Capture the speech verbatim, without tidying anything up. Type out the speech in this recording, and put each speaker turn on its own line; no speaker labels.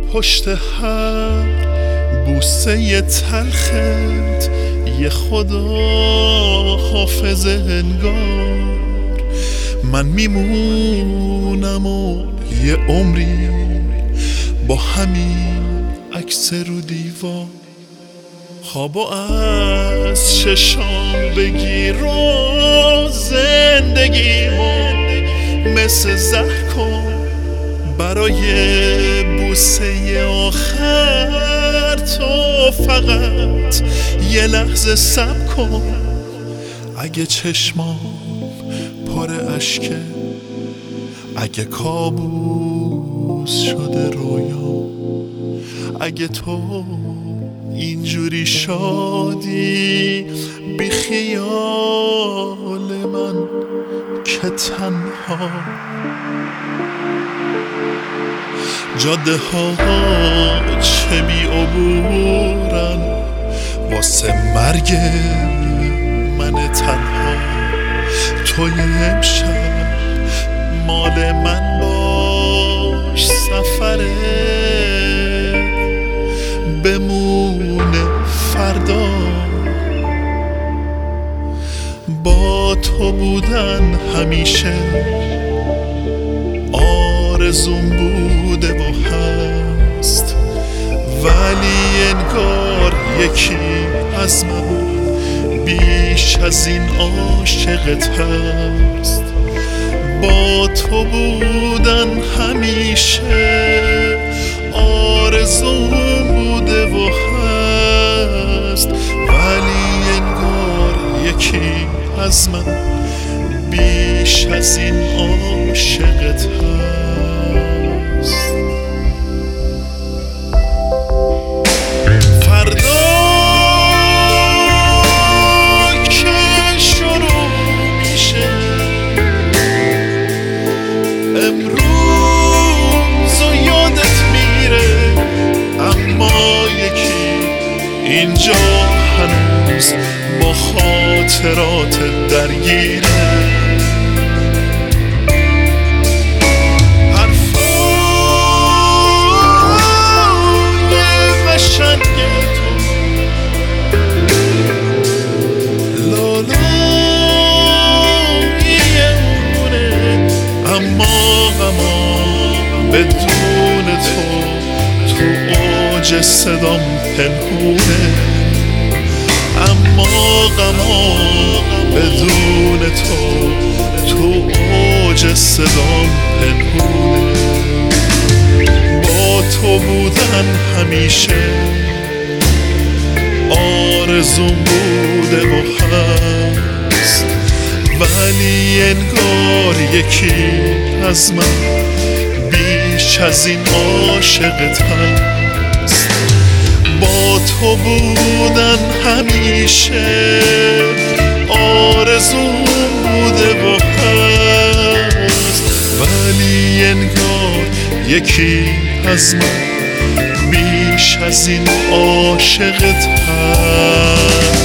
پشت هر بوسه تلخت یه خدا حافظ انگار من میمونم و یه عمری با همین عکس رو دیوار. خوابو از چشام بگیر و زندگیمو مثل زهر کن برای بوسه آخر. تو فقط یه لحظه صبر کن. اگه چشمام پر اشکه، اگه کابوس شده رویا، اگه تو اینجوری شادی بی خیال من که تنها. جاده ها چه بی عبورن واسه مرگ من تنها. توی امشب مال من باش، سفره بمونه فردا. با تو بودن همیشه آرزوم بوده و هست، ولی انگار یکی از من بیش از این عاشقت هست. با تو بودن همیشه آرزوم بوده و هست، ولی انگار یکی از من بیش از این عاشقت هست. فردا که شروع میشه امروز و یادت میره، اما یکی اینجا هنوز با خاطرات درگیره. حرفای قشنگ تو لالاییه اونه، اما اما بدون تو تو اوج صدام پنهونه. اما غما بدون تو تو اوج صدام پنهونه. با تو بودن همیشه آرزوم بوده و هست، ولی انگار یکی از من بیش از این عاشقت هست. با تو بودن همیشه آرزوم بوده و هست، ولی انگار یکی از من بیش از این عاشقت هست.